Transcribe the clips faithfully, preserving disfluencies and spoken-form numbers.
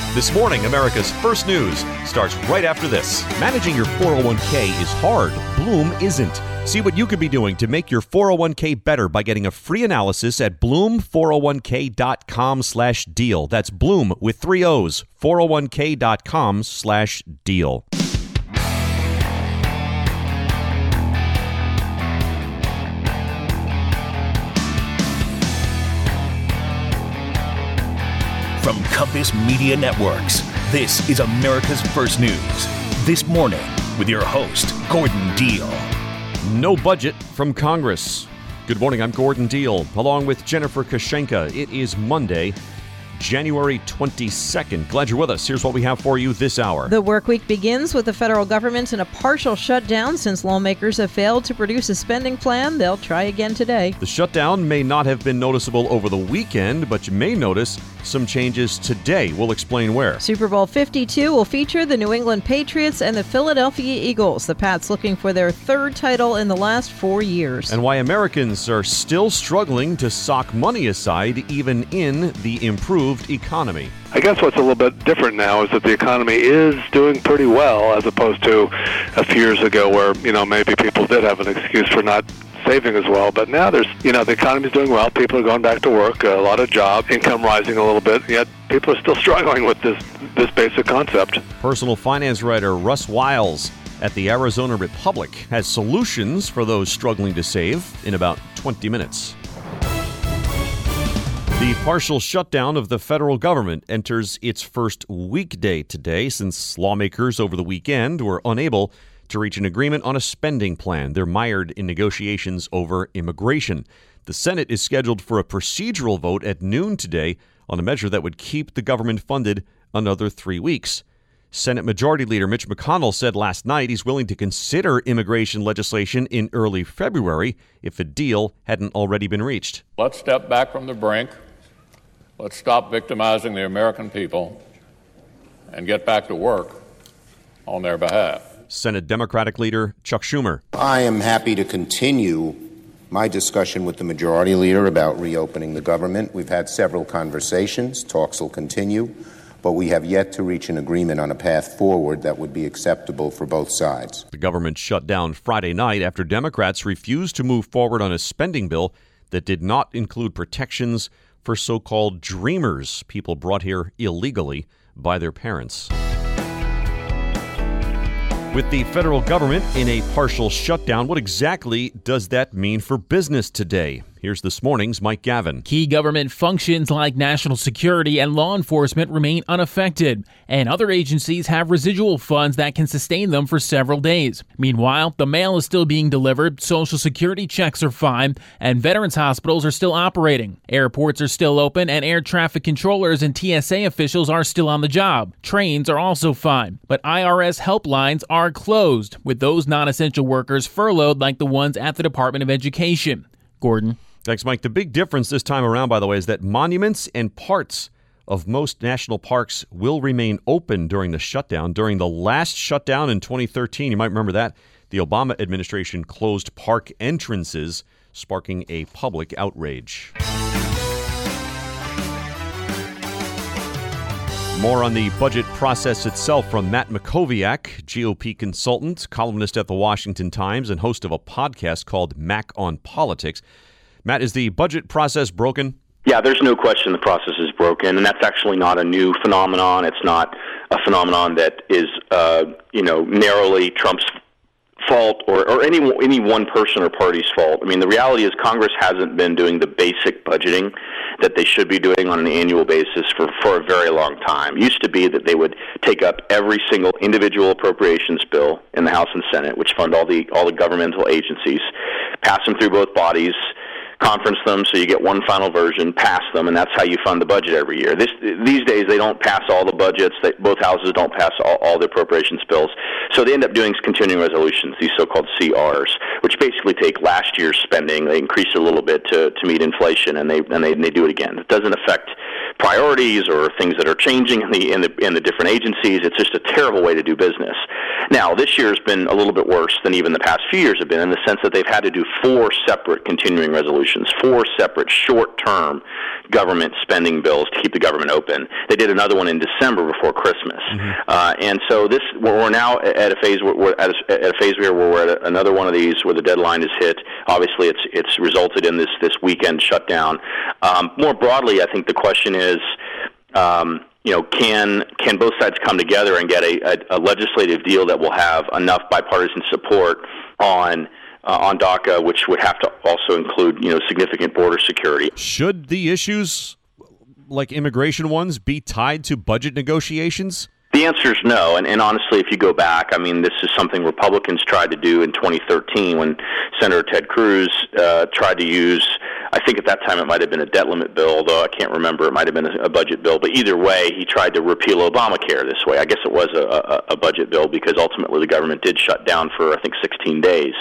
This morning, America's first news starts right after this. Managing your four oh one k is hard. Bloom isn't. See what you could be doing to make your four oh one k better by getting a free analysis at bloom four oh one k dot com slash deal. That's Bloom with three O's, four oh one k dot com slash deal. From Compass Media Networks, this is America's First News. This morning, with your host, Gordon Deal. No budget from Congress. Good morning, I'm Gordon Deal, along with Jennifer Kashenka. It is Monday, January twenty-second. Glad you're with us. Here's what we have for you this hour. The work week begins with the federal government in a partial shutdown since lawmakers have failed to produce a spending plan. They'll try again today. The shutdown may not have been noticeable over the weekend, but you may notice some changes today. We'll explain where. Super Bowl fifty-two will feature the New England Patriots and the Philadelphia Eagles. The Pats looking for their third title in the last four years. And why Americans are still struggling to sock money aside even in the improved economy. I guess what's a little bit different now is that the economy is doing pretty well as opposed to a few years ago where, you know, maybe people did have an excuse for not saving as well. But now there's, you know, the economy's doing well. People are going back to work, a lot of job, income rising a little bit, yet people are still struggling with this, this basic concept. Personal finance writer Russ Wiles at the Arizona Republic has solutions for those struggling to save in about twenty minutes. The partial shutdown of the federal government enters its first weekday today since lawmakers over the weekend were unable to reach an agreement on a spending plan. They're mired in negotiations over immigration. The Senate is scheduled for a procedural vote at noon today on a measure that would keep the government funded another three weeks. Senate Majority Leader Mitch McConnell said last night he's willing to consider immigration legislation in early February if a deal hadn't already been reached. Let's step back from the brink. Let's stop victimizing the American people and get back to work on their behalf. Senate Democratic Leader Chuck Schumer. I am happy to continue my discussion with the Majority Leader about reopening the government. We've had several conversations. Talks will continue, but we have yet to reach an agreement on a path forward that would be acceptable for both sides. The government shut down Friday night after Democrats refused to move forward on a spending bill that did not include protections for so-called dreamers, people brought here illegally by their parents. With the federal government in a partial shutdown, what exactly does that mean for business today? Here's this morning's Mike Gavin. Key government functions like national security and law enforcement remain unaffected, and other agencies have residual funds that can sustain them for several days. Meanwhile, the mail is still being delivered, Social Security checks are fine, and veterans hospitals are still operating. Airports are still open, and air traffic controllers and T S A officials are still on the job. Trains are also fine, but I R S helplines are closed, with those non-essential workers furloughed like the ones at the Department of Education. Gordon. Thanks, Mike. The big difference this time around, by the way, is that monuments and parts of most national parks will remain open during the shutdown. During the last shutdown in twenty thirteen, you might remember that, the Obama administration closed park entrances, sparking a public outrage. More on the budget process itself from Matt Mackowiak, G O P consultant, columnist at the Washington Times, and host of a podcast called Mac on Politics. Matt, is the budget process broken? Yeah, there's no question the process is broken, and that's actually not a new phenomenon. It's not a phenomenon that is, uh, you know, narrowly Trump's fault or, or any any one person or party's fault. I mean, the reality is Congress hasn't been doing the basic budgeting that they should be doing on an annual basis for, for a very long time. It used to be that they would take up every single individual appropriations bill in the House and Senate, which fund all the all the governmental agencies, pass them through both bodies, conference them so you get one final version, pass them, and that's how you fund the budget every year. This, these days, they don't pass all the budgets. They, both houses don't pass all, all the appropriations bills. So they end up doing continuing resolutions, these so-called C Rs, which basically take last year's spending, they increase it a little bit to, to meet inflation, and they and they, and they do it again. It doesn't affect priorities or things that are changing in the, in the in the different agencies. It's just a terrible way to do business. Now, this year has been a little bit worse than even the past few years have been, in the sense that they've had to do four separate continuing resolutions, four separate short-term government spending bills to keep the government open. They did another one in December before Christmas. Mm-hmm. Uh, and so this, we're now at a phase where we're at a, at a phase where we're at another one of these where the deadline is hit. Obviously, it's it's resulted in this this weekend shutdown. Um, more broadly, I think the question is, um, you know, can can both sides come together and get a, a, a legislative deal that will have enough bipartisan support on uh, on DACA, which would have to also include, you know, significant border security. Should the issues like immigration ones be tied to budget negotiations? The answer is no, and, and honestly, if you go back, I mean, this is something Republicans tried to do in twenty thirteen when Senator Ted Cruz uh, tried to use, I think at that time it might have been a debt limit bill, although I can't remember, it might have been a, a budget bill, but either way, he tried to repeal Obamacare this way. I guess it was a, a, a budget bill because ultimately the government did shut down for, I think, sixteen days.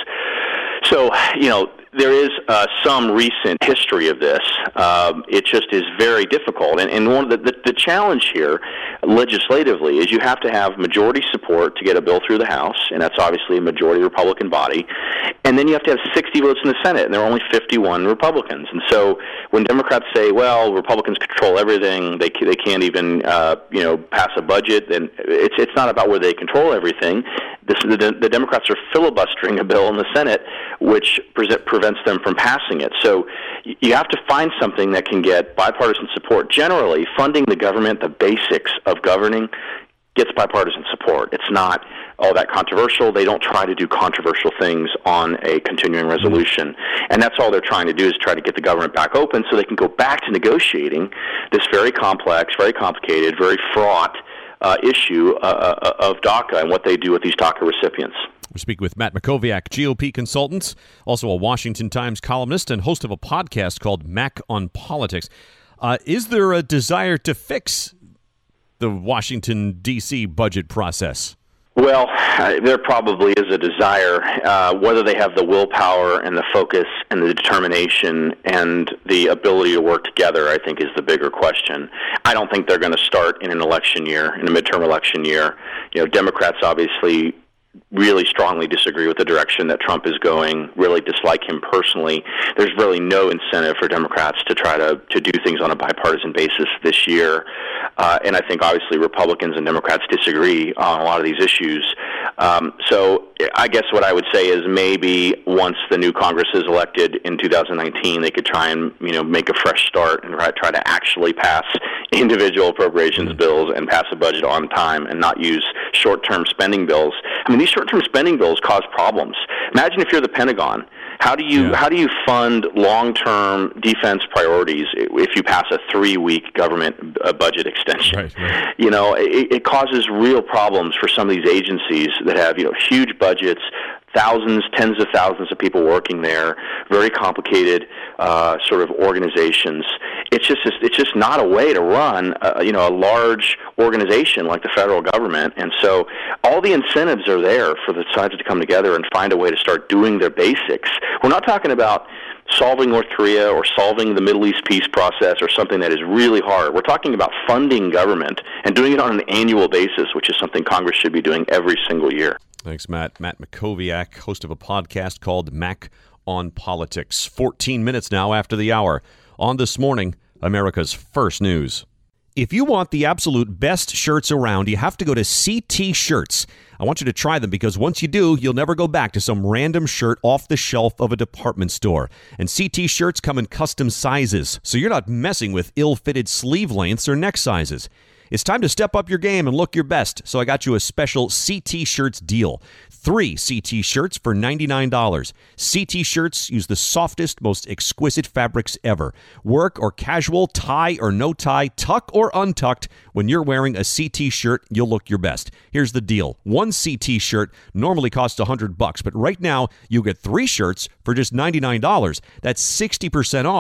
So, you know, there is uh, some recent history of this. Um, it just is very difficult. And, and one of the, the, the challenge here legislatively is you have to have majority support to get a bill through the House, and that's obviously a majority Republican body. And then you have to have sixty votes in the Senate, and there are only fifty-one Republicans. And so when Democrats say, well, Republicans control everything, they they can't even uh, you know pass a budget, then it's it's not about whether they control everything. This, the, the Democrats are filibustering a bill in the Senate, which pre- prevents them from passing it. So you have to find something that can get bipartisan support. Generally, funding the government, the basics of governing, gets bipartisan support. It's not all that controversial. They don't try to do controversial things on a continuing resolution. And that's all they're trying to do is try to get the government back open so they can go back to negotiating this very complex, very complicated, very fraught uh, issue uh, of DACA and what they do with these DACA recipients. We speak with Matt Mackowiak, G O P consultant, also a Washington Times columnist and host of a podcast called Mac on Politics. Uh, is there a desire to fix the Washington, D C budget process? Well, there probably is a desire. Uh, whether they have the willpower and the focus and the determination and the ability to work together, I think, is the bigger question. I don't think they're going to start in an election year, in a midterm election year. You know, Democrats obviously really strongly disagree with the direction that Trump is going, really dislike him personally. There's really no incentive for Democrats to try to, to do things on a bipartisan basis this year. Uh, and I think obviously Republicans and Democrats disagree on a lot of these issues. Um, so I guess what I would say is maybe once the new Congress is elected in two thousand nineteen, they could try and, you know, make a fresh start and try, try to actually pass individual appropriations mm-hmm. bills and pass a budget on time and not use short-term spending bills. I mean, these short-term spending bills cause problems. Imagine if you're the Pentagon. How do you yeah. how do you fund long-term defense priorities if you pass a three-week government uh, budget extension? Right, right. You know, it, it causes real problems for some of these agencies that have, you know, huge budgets, thousands, tens of thousands of people working there, very complicated uh, sort of organizations. It's just it's just not a way to run uh, you know a large organization like the federal government. And so all the incentives are there for the sides to come together and find a way to start doing their basics. We're not talking about solving North Korea or solving the Middle East peace process or something that is really hard. We're talking about funding government and doing it on an annual basis, which is something Congress should be doing every single year. Thanks, Matt. Matt Mackowiak, host of a podcast called Mac on Politics. fourteen minutes now after the hour. On This Morning, America's First News. If you want the absolute best shirts around, you have to go to C T Shirts. I want you to try them because once you do, you'll never go back to some random shirt off the shelf of a department store. And C T Shirts come in custom sizes, so you're not messing with ill-fitted sleeve lengths or neck sizes. It's time to step up your game and look your best, so I got you a special C T Shirts deal. Three C T Shirts for ninety-nine dollars. C T Shirts use the softest, most exquisite fabrics ever. Work or casual, tie or no tie, tuck or untucked, when you're wearing a C T shirt, you'll look your best. Here's the deal. One C T shirt normally costs one hundred bucks, but right now you get three shirts for just ninety-nine dollars. That's sixty percent off.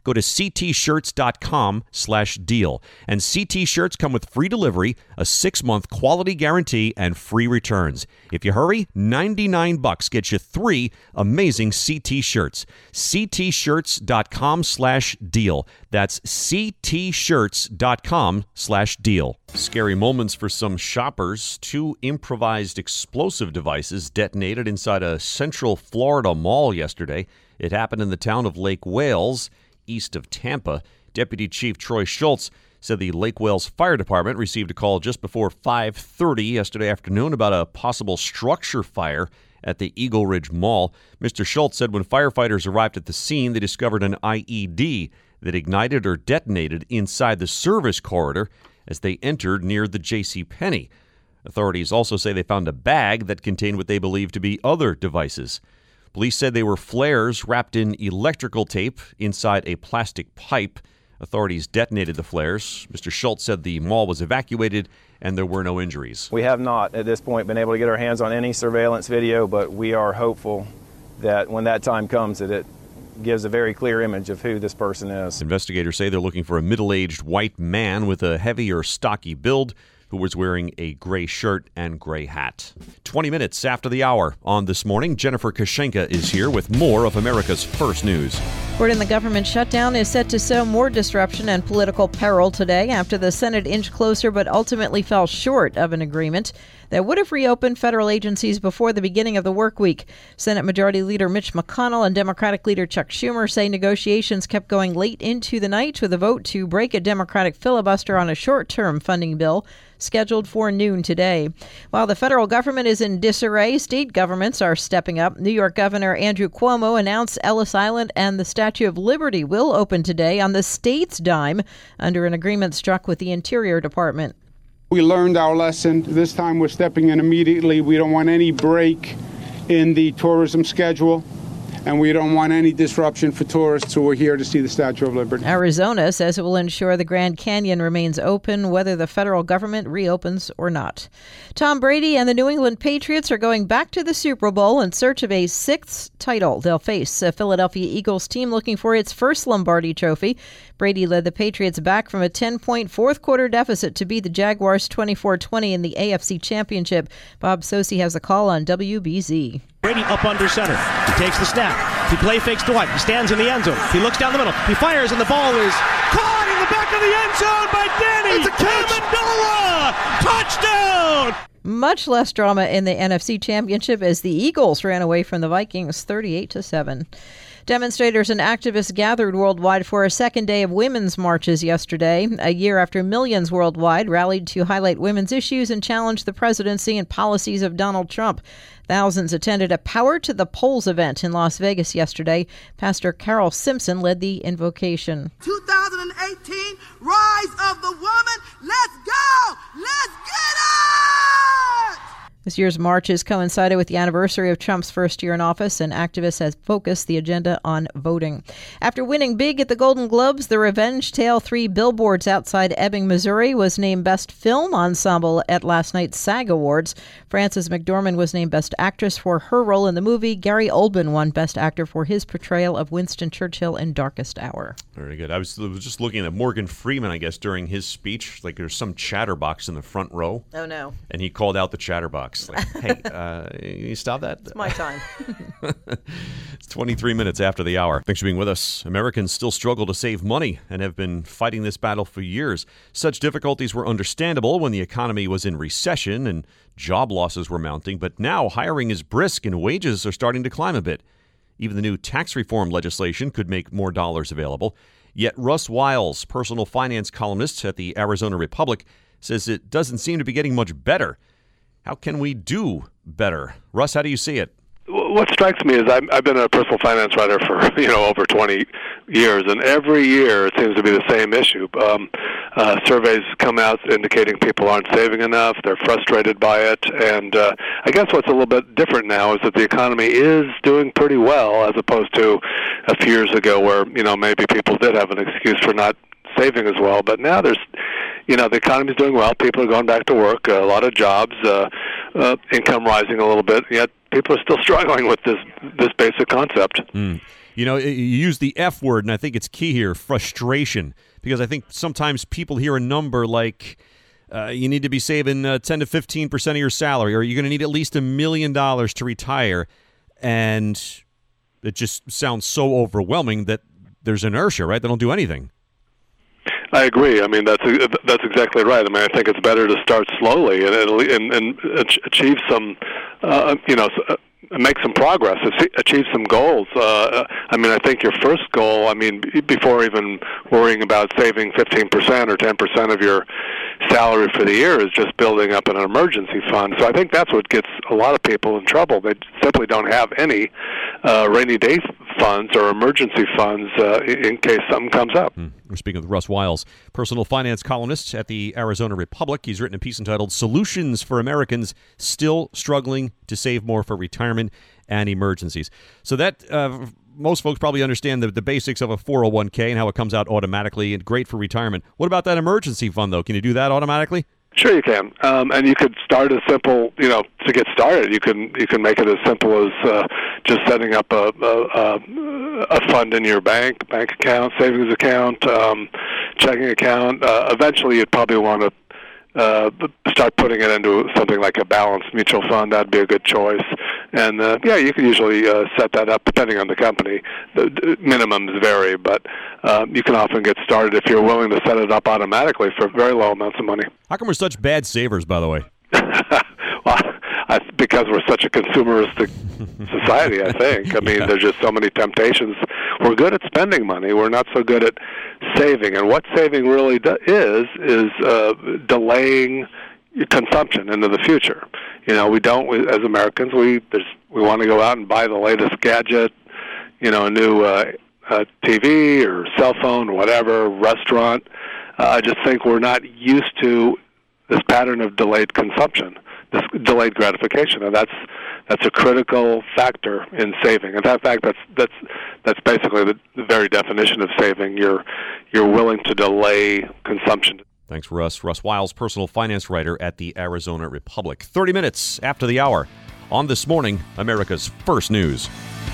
Go to c t shirts dot com slash deal. And C T shirts come with free delivery, a six-month quality guarantee, and free returns. If you hurry, ninety-nine bucks gets you three amazing C T shirts. c t shirts dot com slash deal. That's c t shirts dot com slash deal. Scary moments for some shoppers. Two improvised explosive devices detonated inside a Central Florida mall yesterday. It happened in the town of Lake Wales, east of Tampa. Deputy Chief Troy Schultz said the Lake Wales Fire Department received a call just before five thirty yesterday afternoon about a possible structure fire at the Eagle Ridge Mall. Mister Schultz said when firefighters arrived at the scene, they discovered an I E D that ignited or detonated inside the service corridor as they entered near the JCPenney. Authorities also say they found a bag that contained what they believe to be other devices. Police said they were flares wrapped in electrical tape inside a plastic pipe. Authorities detonated the flares. Mister Schultz said the mall was evacuated and there were no injuries. We have not, at this point, been able to get our hands on any surveillance video, but we are hopeful that when that time comes, that it gives a very clear image of who this person is. Investigators say they're looking for a middle-aged white man with a heavy or stocky build who was wearing a gray shirt and gray hat. twenty minutes after the hour on This Morning, Jennifer Kashenka is here with more of America's First News. Word in the government shutdown is set to sow more disruption and political peril today after the Senate inched closer but ultimately fell short of an agreement that would have reopened federal agencies before the beginning of the work week. Senate Majority Leader Mitch McConnell and Democratic Leader Chuck Schumer say negotiations kept going late into the night with a vote to break a Democratic filibuster on a short-term funding bill scheduled for noon today. While the federal government is in disarray, state governments are stepping up. New York Governor Andrew Cuomo announced Ellis Island and the Statue of Liberty will open today on the state's dime under an agreement struck with the Interior Department. We learned our lesson. This time we're stepping in immediately. We don't want any break in the tourism schedule, and we don't want any disruption for tourists who are here to see the Statue of Liberty. Arizona says it will ensure the Grand Canyon remains open whether the federal government reopens or not. Tom Brady and the New England Patriots are going back to the Super Bowl in search of a sixth title. They'll face a Philadelphia Eagles team looking for its first Lombardi trophy. Brady led the Patriots back from a ten-point fourth-quarter deficit to beat the Jaguars twenty-four twenty in the A F C Championship. Bob Socci has a call on W B Z. Brady up under center. He takes the snap. He play fakes Dwight. He stands in the end zone. He looks down the middle. He fires, and the ball is caught in the back of the end zone by Danny Amendola. Touchdown! Much less drama in the N F C Championship as the Eagles ran away from the Vikings thirty-eight to seven. Demonstrators and activists gathered worldwide for a second day of women's marches yesterday, a year after millions worldwide rallied to highlight women's issues and challenge the presidency and policies of Donald Trump. Thousands attended a Power to the Polls event in Las Vegas yesterday. Pastor Carol Simpson led the invocation. twenty eighteen, Rise of the Woman. Let's go! Let's get it! This year's marches coincided with the anniversary of Trump's first year in office, and activists have focused the agenda on voting. After winning big at the Golden Globes, the Revenge Tale three Billboards Outside Ebbing, Missouri was named Best Film Ensemble at last night's SAG Awards. Frances McDormand was named Best Actress for her role in the movie. Gary Oldman won Best Actor for his portrayal of Winston Churchill in Darkest Hour. Very good. I was, I was just looking at Morgan Freeman, I guess, during his speech. Like there's some chatterbox in the front row. Oh, no. And he called out the chatterbox. Like, hey, uh, you stop that? It's my time. It's twenty-three minutes after the hour. Thanks for being with us. Americans still struggle to save money and have been fighting this battle for years. Such difficulties were understandable when the economy was in recession and job losses were mounting, but now hiring is brisk and wages are starting to climb a bit. Even the new tax reform legislation could make more dollars available. Yet Russ Wiles, personal finance columnist at the Arizona Republic, says it doesn't seem to be getting much better. How can we do better? Russ, how do you see it? What strikes me is I'm, I've been a personal finance writer for, you know, over twenty years, and every year it seems to be the same issue. Um, uh, surveys come out indicating people aren't saving enough, they're frustrated by it, and uh, I guess what's a little bit different now is that the economy is doing pretty well as opposed to a few years ago where, you know, maybe people did have an excuse for not saving as well, but now there's You know, the economy's doing well. People are going back to work. A lot of jobs, uh, uh, income rising a little bit. Yet people are still struggling with this this basic concept. Mm. You know, you use the F word, and I think it's key here, frustration, because I think sometimes people hear a number like uh, you need to be saving uh, ten to fifteen percent of your salary, or you're going to need at least a million dollars to retire, and it just sounds so overwhelming that there's inertia, right? They don't do anything. I agree. I mean, that's that's exactly right. I mean, I think it's better to start slowly and and, and achieve some, uh, you know, make some progress, achieve some goals. Uh, I mean, I think your first goal, I mean, before even worrying about saving fifteen percent or ten percent of your salary for the year, is just building up an emergency fund. So I think that's what gets a lot of people in trouble. They simply don't have any uh, rainy day funds or emergency funds uh, in case something comes up. Hmm. We're speaking with Russ Wiles, personal finance columnist at the Arizona Republic. He's written a piece entitled Solutions for Americans Still Struggling to Save More for Retirement and Emergencies. So that uh, most folks probably understand the, the basics of a four oh one k and how it comes out automatically and great for retirement. What about that emergency fund, though? Can you do that automatically? Sure, you can, um, and you could start as simple. You know, to get started, you can you can make it as simple as uh, just setting up a, a a fund in your bank, bank account, savings account, um, checking account. Uh, eventually, you'd probably want to uh, start putting it into something like a balanced mutual fund. That'd be a good choice. And uh, yeah, you can usually uh, set that up depending on the company. The, the minimums vary, but uh, you can often get started if you're willing to set it up automatically for very low amounts of money. How come we're such bad savers, by the way? Well, I, because we're such a consumeristic society, I think. I mean, yeah. There's just so many temptations. We're good at spending money. We're not so good at saving. And what saving really do- is, is uh, delaying consumption into the future. You know, we don't, we, as Americans, we there's, we want to go out and buy the latest gadget, you know, a new uh, uh, T V or cell phone, whatever, restaurant. Uh, I just think we're not used to this pattern of delayed consumption, this delayed gratification, and that's that's a critical factor in saving. And in fact, that's that's that's basically the, the very definition of saving. You're you're willing to delay consumption. Thanks, Russ. Russ Wiles, personal finance writer at the Arizona Republic. thirty minutes after the hour on This Morning, America's First News.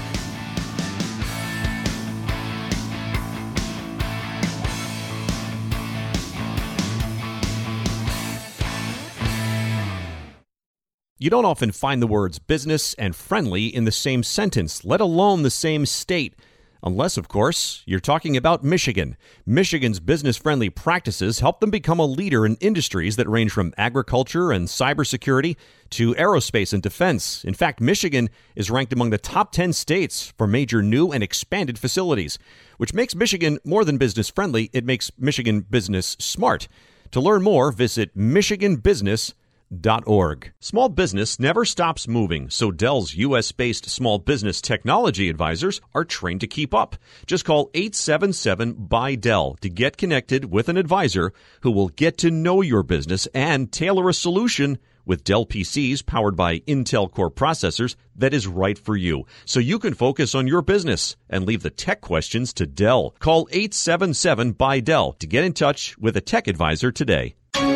You don't often find the words business and friendly in the same sentence, let alone the same state. Unless, of course, you're talking about Michigan. Michigan's business-friendly practices help them become a leader in industries that range from agriculture and cybersecurity to aerospace and defense. In fact, Michigan is ranked among the top ten states for major new and expanded facilities, which makes Michigan more than business-friendly. It makes Michigan business smart. To learn more, visit michigan business dot org. Small business never stops moving, so Dell's U S-based small business technology advisors are trained to keep up. Just call eight seven seven, B Y, D E L L to get connected with an advisor who will get to know your business and tailor a solution with Dell P Cs powered by Intel Core processors that is right for you, so you can focus on your business and leave the tech questions to Dell. Call eight seven seven, B Y, D E L L to get in touch with a tech advisor today.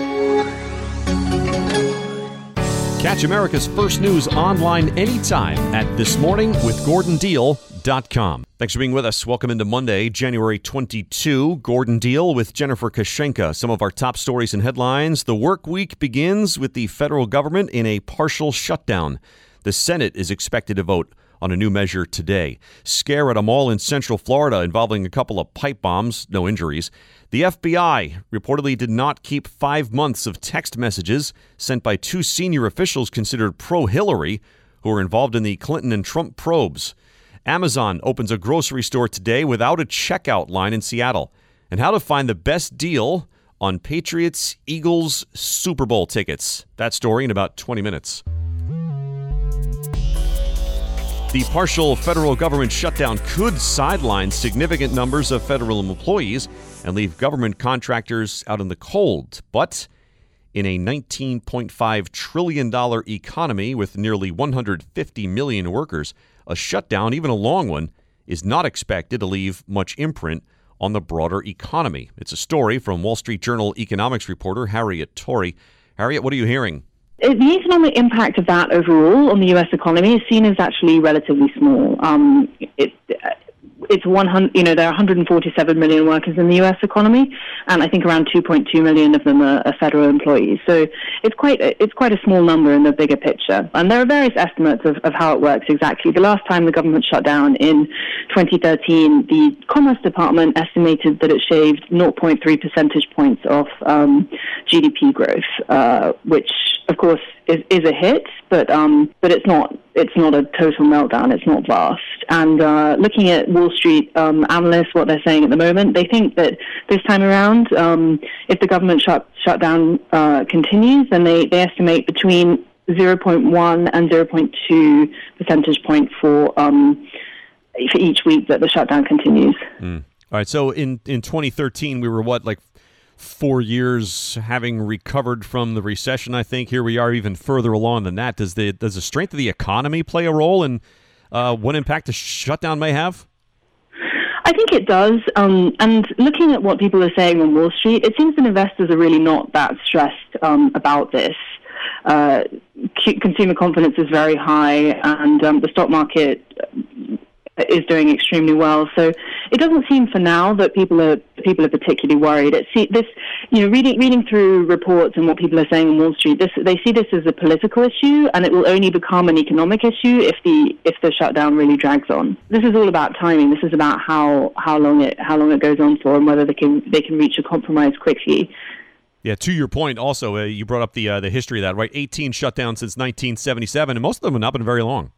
Catch America's First News online anytime at this morning with gordon deal dot com. Thanks for being with us. Welcome into Monday, January twenty-second. Gordon Deal with Jennifer Kashenka. Some of our top stories and headlines. The work week begins with the federal government in a partial shutdown. The Senate is expected to vote on a new measure today. Scare at a mall in Central Florida involving a couple of pipe bombs, no injuries. The F B I reportedly did not keep five months of text messages sent by two senior officials considered pro-Hillary who were involved in the Clinton and Trump probes. Amazon opens a grocery store today without a checkout line in Seattle. And how to find the best deal on Patriots Eagles Super Bowl tickets. That story in about twenty minutes. The partial federal government shutdown could sideline significant numbers of federal employees and leave government contractors out in the cold. But in a nineteen point five trillion dollars economy with nearly one hundred fifty million workers, a shutdown, even a long one, is not expected to leave much imprint on the broader economy. It's a story from Wall Street Journal economics reporter Harriet Torrey. Harriet, what are you hearing? The economic impact of that overall on the U S economy is seen as actually relatively small. Um, it, it's one hundred. You know, there are one hundred forty-seven million workers in the U S economy, and I think around two point two million of them are, are federal employees. So it's quite it's quite a small number in the bigger picture. And there are various estimates of, of how it works exactly. The last time the government shut down in twenty thirteen, the Commerce Department estimated that it shaved zero point three percentage points off um, G D P growth, uh, which of course is, is a hit, but um, but it's not it's not a total meltdown. It's not vast. And uh, looking at Wall Street um, analysts, what they're saying at the moment, they think that this time around, um, if the government shut shutdown uh, continues, then they, they estimate between zero point one and zero point two percentage point for um, for each week that the shutdown continues. Mm. All right. So in in twenty thirteen, we were what, like four years having recovered from the recession, I think. Here we are even further along than that. Does the does the strength of the economy play a role in uh, what impact the shutdown may have? I think it does. Um, and looking at what people are saying on Wall Street, it seems that investors are really not that stressed um, about this. Uh, consumer confidence is very high, and um, the stock market is doing extremely well. So it doesn't seem for now that people are people are particularly worried. It see this, you know, reading reading through reports and what people are saying on Wall Street, this they see this as a political issue, and it will only become an economic issue if the if the shutdown really drags on. This is all about timing. This is about how how long it how long it goes on for, and whether they can they can reach a compromise quickly. Yeah, to your point, also, uh, you brought up the uh, the history of that, right? eighteen shutdowns since nineteen seventy-seven, and most of them have not been very long.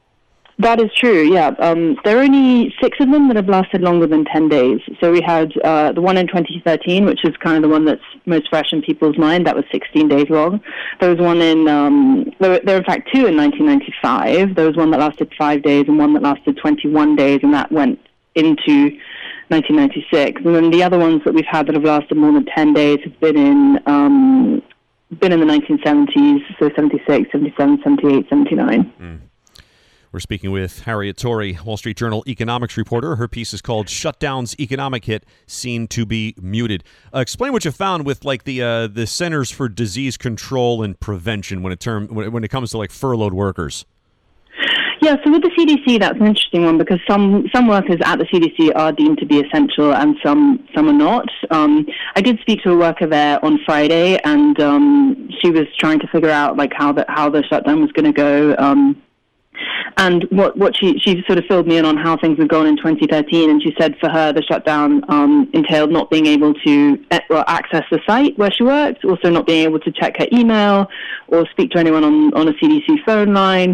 That is true, yeah. Um, there are only six of them that have lasted longer than ten days. So we had uh, the one in twenty thirteen, which is kind of the one that's most fresh in people's mind. That was sixteen days long. There was one in, um, there, were, there were in fact two in nineteen ninety-five. There was one that lasted five days and one that lasted twenty-one days, and that went into nineteen ninety-six. And then the other ones that we've had that have lasted more than ten days have been in um, been in the nineteen seventies, so seventy-six, seventy-seven, seventy-eight, seventy-nine. Mm. We're speaking with Harriet Torrey, Wall Street Journal economics reporter. Her piece is called "Shutdown's Economic Hit Seen to Be Muted." Uh, explain what you found with like the uh, the Centers for Disease Control and Prevention when it term when, when it comes to like furloughed workers. Yeah, so with the C D C, that's an interesting one because some, some workers at the C D C are deemed to be essential and some some are not. Um, I did speak to a worker there on Friday, and um, she was trying to figure out like how the how the shutdown was going to go. Um, And what, what she, she sort of filled me in on how things had gone in twenty thirteen, and she said for her the shutdown um, entailed not being able to well, access the site where she worked, also not being able to check her email or speak to anyone on, on a C D C phone line.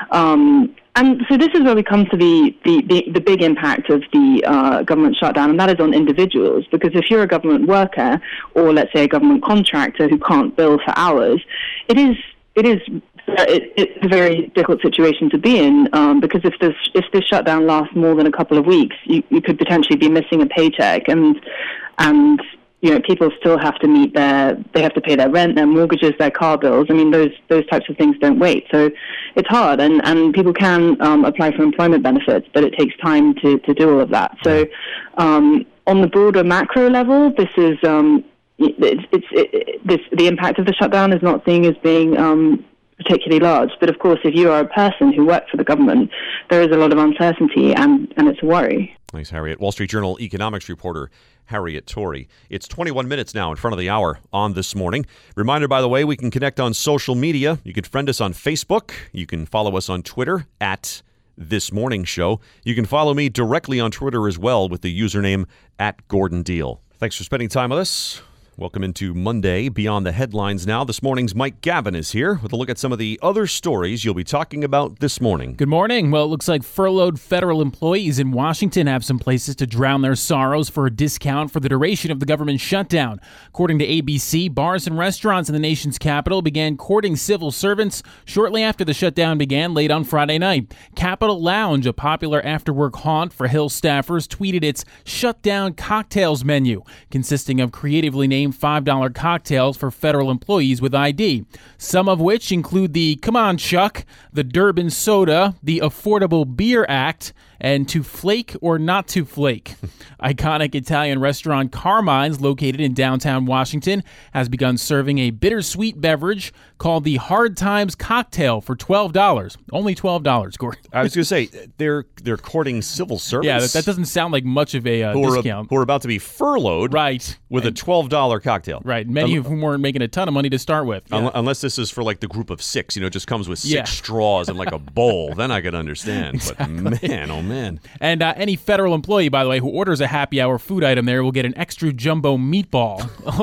Um, and so this is where we come to the, the, the, the big impact of the uh, government shutdown, and that is on individuals, because if you're a government worker or, let's say, a government contractor who can't bill for hours, it is it is It, it's a very difficult situation to be in um, because if this if this shutdown lasts more than a couple of weeks, you, you could potentially be missing a paycheck, and and you know people still have to meet their they have to pay their rent, their mortgages, their car bills. I mean those those types of things don't wait, so it's hard, and, and people can um, apply for employment benefits, but it takes time to, to do all of that. So um, on the broader macro level, this is um, it's, it's it, this the impact of the shutdown is not seen as being um, particularly large. But of course, if you are a person who works for the government, there is a lot of uncertainty, and, and it's a worry. Thanks, Harriet. Wall Street Journal economics reporter Harriet Torrey. It's twenty-one minutes now in front of the hour on This Morning. Reminder, by the way, we can connect on social media. You can friend us on Facebook. You can follow us on Twitter at This Morning Show. You can follow me directly on Twitter as well with the username at Gordon Deal. Thanks for spending time with us. Welcome into Monday Beyond the Headlines now. This morning's Mike Gavin is here with a look at some of the other stories you'll be talking about this morning. Good morning. Well, it looks like furloughed federal employees in Washington have some places to drown their sorrows for a discount for the duration of the government shutdown. According to A B C, bars and restaurants in the nation's capital began courting civil servants shortly after the shutdown began late on Friday night. Capitol Lounge, a popular after-work haunt for Hill staffers, tweeted its shutdown cocktails menu, consisting of creatively named named five dollar cocktails for federal employees with I D, some of which include the Come On Chuck, the Durban Soda, the Affordable Beer Act, and To Flake or Not to Flake. Iconic Italian restaurant Carmine's, located in downtown Washington, has begun serving a bittersweet beverage called the Hard Times Cocktail for twelve dollars. Only twelve dollars, Gordon. I was going to say, they're they're courting civil servants. Yeah, that, that doesn't sound like much of a uh, who are, discount. Who are about to be furloughed right. with and, a twelve dollar cocktail. Right, many um, of whom weren't making a ton of money to start with. Yeah. Un- unless this is for like the group of six, you know, it just comes with six yeah. straws and like a bowl. Then I could understand. Exactly. But man, oh man. And uh, any federal employee, by the way, who orders a happy hour food item there will get an extra jumbo meatball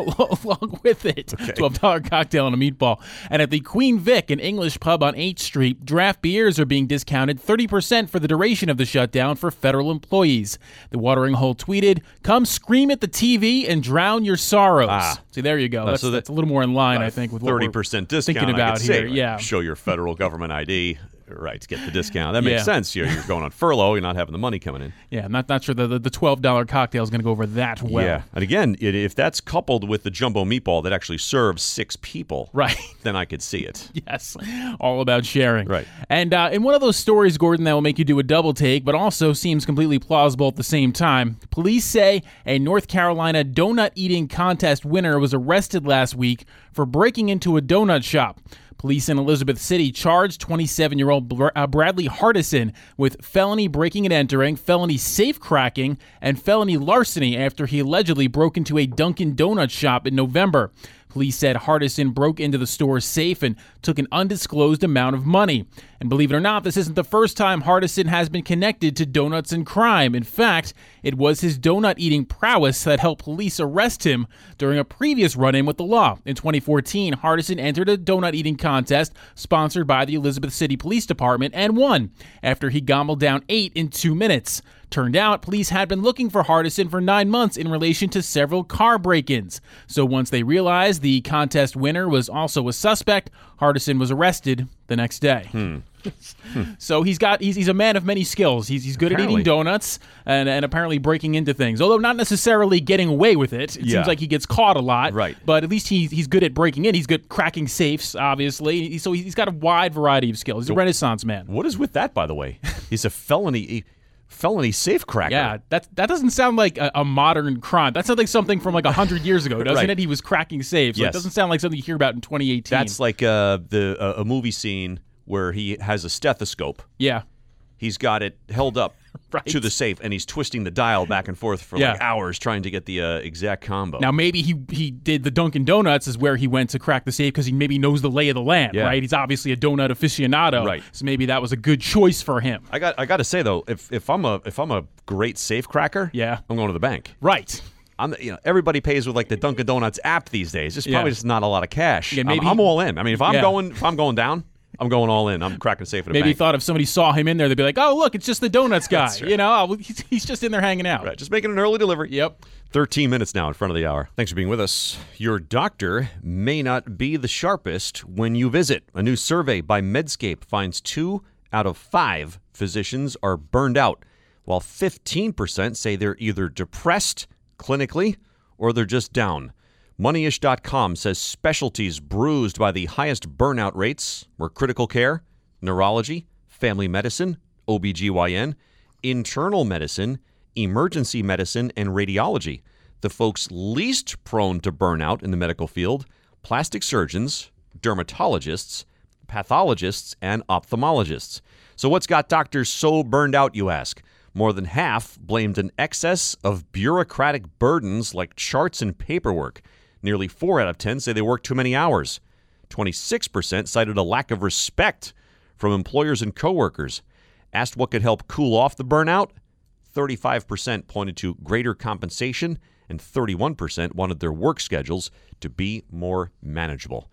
along with it. Okay. twelve dollar cocktail and a meatball. And at the Queen Vic, an English pub on eighth Street, draft beers are being discounted thirty percent for the duration of the shutdown for federal employees. The watering hole tweeted, "Come scream at the T V and drown your sorrows." Ah. See, there you go. Uh, that's, so that, that's a little more in line, I think, with what thirty percent discount, thinking about I could here. Say, like, yeah. show your federal government I D. Right, to get the discount. That makes yeah. sense. You're, you're going on furlough. You're not having the money coming in. Yeah, I'm not, not sure the, the, the twelve dollar cocktail is going to go over that well. Yeah, and again, it, if that's coupled with the jumbo meatball that actually serves six people, right, then I could see it. Yes, all about sharing. Right. And uh, in one of those stories, Gordon, that will make you do a double take, but also seems completely plausible at the same time, police say a North Carolina donut eating contest winner was arrested last week for breaking into a donut shop. Police in Elizabeth City charged twenty-seven-year-old Bradley Hardison with felony breaking and entering, felony safe cracking, and felony larceny after he allegedly broke into a Dunkin' Donuts shop in November. Police said Hardison broke into the store's safe and took an undisclosed amount of money. And believe it or not, this isn't the first time Hardison has been connected to donuts and crime. In fact, it was his donut-eating prowess that helped police arrest him during a previous run-in with the law. In twenty fourteen, Hardison entered a donut-eating contest sponsored by the Elizabeth City Police Department and won after he gobbled down eight in two minutes. Turned out, police had been looking for Hardison for nine months in relation to several car break-ins. So once they realized the contest winner was also a suspect, Hardison was arrested the next day. Hmm. Hmm. So he's got he's, he's a man of many skills. He's he's good apparently. at eating donuts and, and apparently breaking into things. Although not necessarily getting away with it. It yeah. seems like he gets caught a lot. Right. But at least he's he's good at breaking in. He's good at cracking safes, obviously. So he's got a wide variety of skills. He's a Renaissance man. What is with that, by the way? He's a felony felony safe cracker. Yeah, that that doesn't sound like a, a modern crime. That sounds like something from like one hundred years ago, doesn't right. it? He was cracking safes. Yes. So it doesn't sound like something you hear about in twenty eighteen. That's like uh, the uh, a movie scene where he has a stethoscope. Yeah. He's got it held up right. to the safe, and he's twisting the dial back and forth for yeah. like hours trying to get the uh, exact combo. Now, maybe he he did the Dunkin' Donuts is where he went to crack the safe because he maybe knows the lay of the land, yeah. right? He's obviously a donut aficionado, right? So maybe that was a good choice for him. I got I got to say though, if if I'm a if I'm a great safe cracker, yeah, I'm going to the bank, right? I'm, you know, everybody pays with like the Dunkin' Donuts app these days. There's probably yeah. just not a lot of cash. Yeah, maybe I'm, I'm all in. I mean, if I'm yeah. going if I'm going down, I'm going all in. I'm cracking safe at a Maybe bank. he thought if somebody saw him in there, they'd be like, "Oh, look, it's just the donuts guy." Right. You know, he's, he's just in there hanging out. Right, just making an early delivery. Yep. thirteen minutes now in front of the hour. Thanks for being with us. Your doctor may not be the sharpest when you visit. A new survey by Medscape finds two out of five physicians are burned out, while fifteen percent say they're either depressed clinically or they're just down. Moneyish dot com says specialties bruised by the highest burnout rates were critical care, neurology, family medicine, O B G Y N, internal medicine, emergency medicine, and radiology. The folks least prone to burnout in the medical field: plastic surgeons, dermatologists, pathologists, and ophthalmologists. So what's got doctors so burned out, you ask? More than half blamed an excess of bureaucratic burdens like charts and paperwork. Nearly four out of ten say they work too many hours. twenty-six percent cited a lack of respect from employers and coworkers. Asked what could help cool off the burnout, thirty-five percent pointed to greater compensation, and thirty-one percent wanted their work schedules to be more manageable.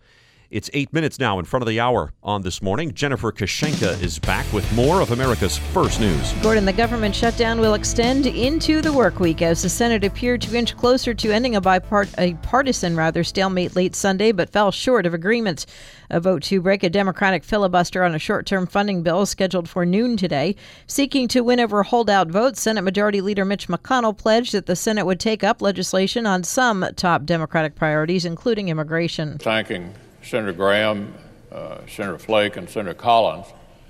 It's eight minutes now in front of the hour on This Morning. Jennifer Kashenka is back with more of America's First News. Gordon, the government shutdown will extend into the work week as the Senate appeared to inch closer to ending a, bipart- a partisan rather stalemate late Sunday, but fell short of agreement. A vote to break a Democratic filibuster on a short-term funding bill is scheduled for noon today. Seeking to win over holdout votes, Senate Majority Leader Mitch McConnell pledged that the Senate would take up legislation on some top Democratic priorities, including immigration. Thanking Senator Graham, uh, Senator Flake, and Senator Collins,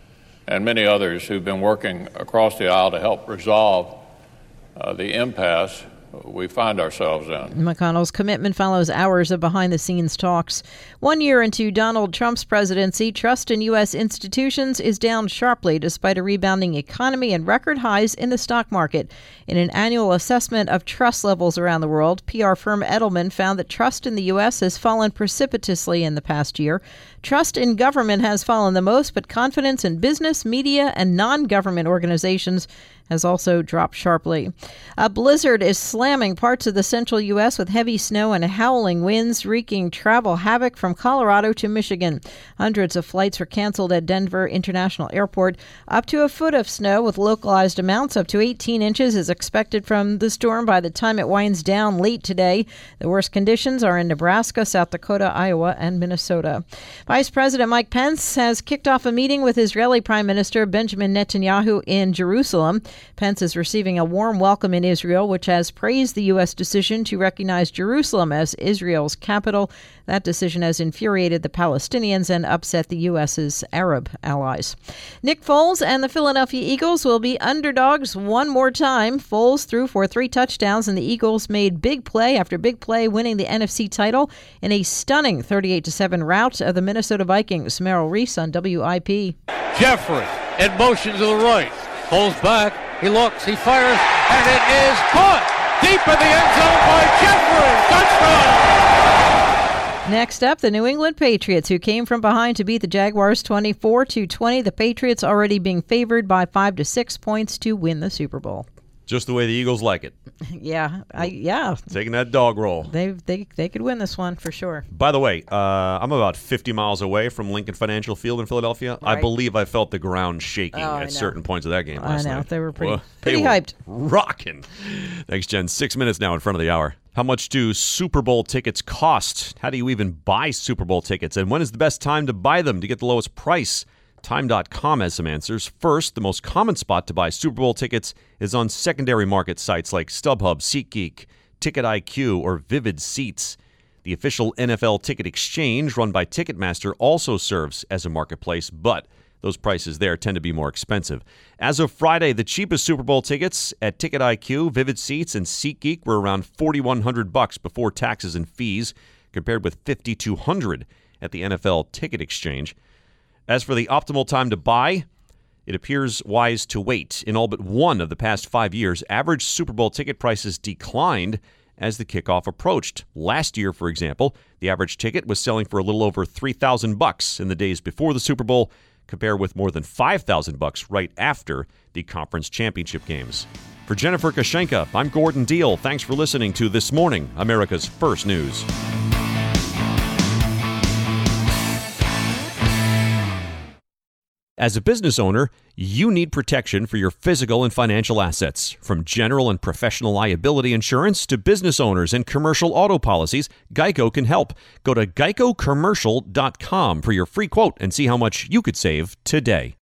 and many others who've been working across the aisle to help resolve uh, the impasse we find ourselves in. McConnell's commitment follows hours of behind-the-scenes talks. One year into Donald Trump's presidency, trust in U S institutions is down sharply despite a rebounding economy and record highs in the stock market. In an annual assessment of trust levels around the world, P R firm Edelman found that trust in the U S has fallen precipitously in the past year. Trust in government has fallen the most, but confidence in business, media, and non-government organizations has also dropped sharply. A blizzard is slamming parts of the central U S with heavy snow and howling winds, wreaking travel havoc from Colorado to Michigan. Hundreds of flights were canceled at Denver International Airport. Up to a foot of snow with localized amounts up to eighteen inches is expected from the storm by the time it winds down late today. The worst conditions are in Nebraska, South Dakota, Iowa, and Minnesota. Vice President Mike Pence has kicked off a meeting with Israeli Prime Minister Benjamin Netanyahu in Jerusalem. Pence is receiving a warm welcome in Israel, which has praised the U S decision to recognize Jerusalem as Israel's capital. That decision has infuriated the Palestinians and upset the U S's Arab allies. Nick Foles and the Philadelphia Eagles will be underdogs one more time. Foles threw for three touchdowns, and the Eagles made big play after big play, winning the N F C title in a stunning thirty-eight to seven rout of the Minnesota Vikings. Merrill Reese on W I P. Jeffrey in motion to the right. Pulls back, he looks, he fires, and it is caught deep in the end zone by Jeffrey. Touchdown! Next up, the New England Patriots, who came from behind to beat the Jaguars twenty-four to twenty. The Patriots already being favored by five to six points to win the Super Bowl. Just the way the Eagles like it. yeah, I, yeah. Taking that dog roll. They they they could win this one for sure. By the way, uh, I'm about fifty miles away from Lincoln Financial Field in Philadelphia. Right. I believe I felt the ground shaking oh, at certain points of that game I last know. night. They were pretty, well, pretty they hyped. Rocking. Thanks, Jen. Six minutes now in front of the hour. How much do Super Bowl tickets cost? How do you even buy Super Bowl tickets? And when is the best time to buy them to get the lowest price? Time dot com has some answers. First, the most common spot to buy Super Bowl tickets is on secondary market sites like StubHub, SeatGeek, Ticket I Q, or Vivid Seats. The official N F L ticket exchange run by Ticketmaster also serves as a marketplace, but those prices there tend to be more expensive. As of Friday, the cheapest Super Bowl tickets at Ticket I Q, Vivid Seats, and SeatGeek were around forty-one hundred bucks before taxes and fees, compared with fifty-two hundred at the N F L ticket exchange. As for the optimal time to buy, it appears wise to wait. In all but one of the past five years, average Super Bowl ticket prices declined as the kickoff approached. Last year, for example, the average ticket was selling for a little over three thousand bucks in the days before the Super Bowl, compared with more than five thousand bucks right after the conference championship games. For Jennifer Kashenka, I'm Gordon Deal. Thanks for listening to This Morning, America's First News. As a business owner, you need protection for your physical and financial assets. From general and professional liability insurance to business owners and commercial auto policies, Geico can help. Go to geico commercial dot com for your free quote and see how much you could save today.